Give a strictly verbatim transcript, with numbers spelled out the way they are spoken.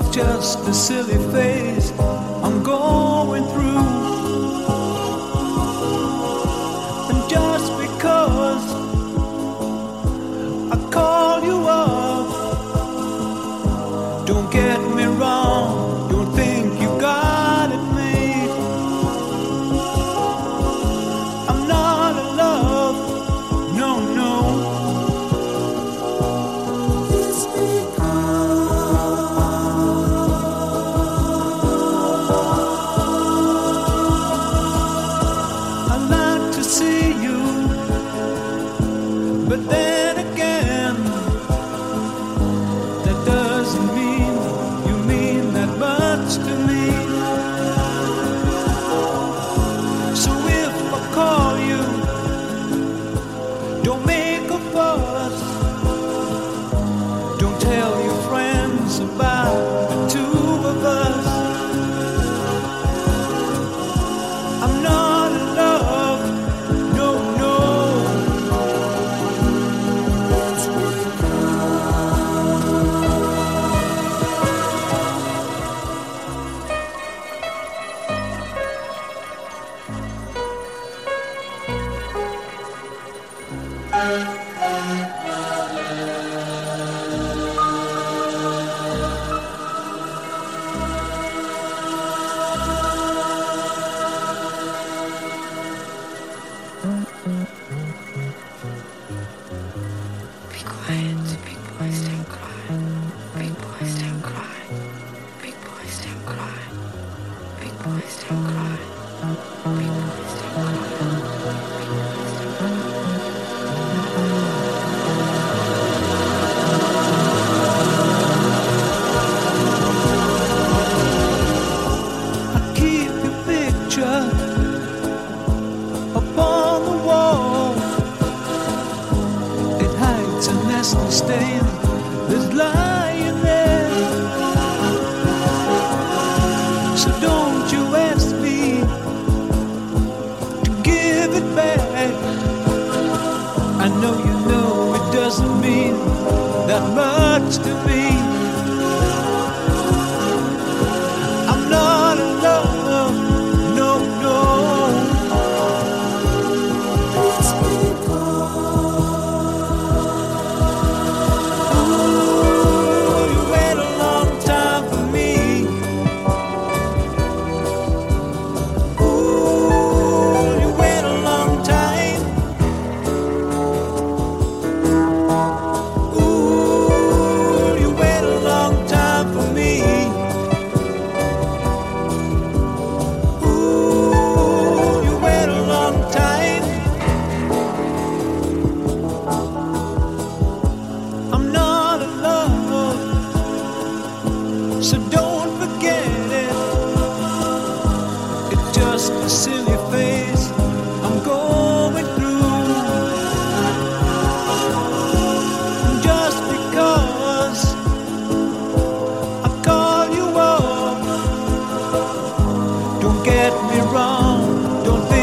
just a silly phase I'm going through. And just because I call you up, don't get me wrong, don't think you got it made. I'm not in love, no, no. But then again, that doesn't mean you mean that much to me. So if I call you, don't make a fuss. Don't tell your friends about the two of us. I'm not in love, no, no. Stain that's lying there. So don't you ask me to give it back. I know you know it doesn't mean that much to me. I'm not in love, no, no. So don't forget it. It's just a silly phase I'm going through. And just because I call you up, don't get me wrong, don't think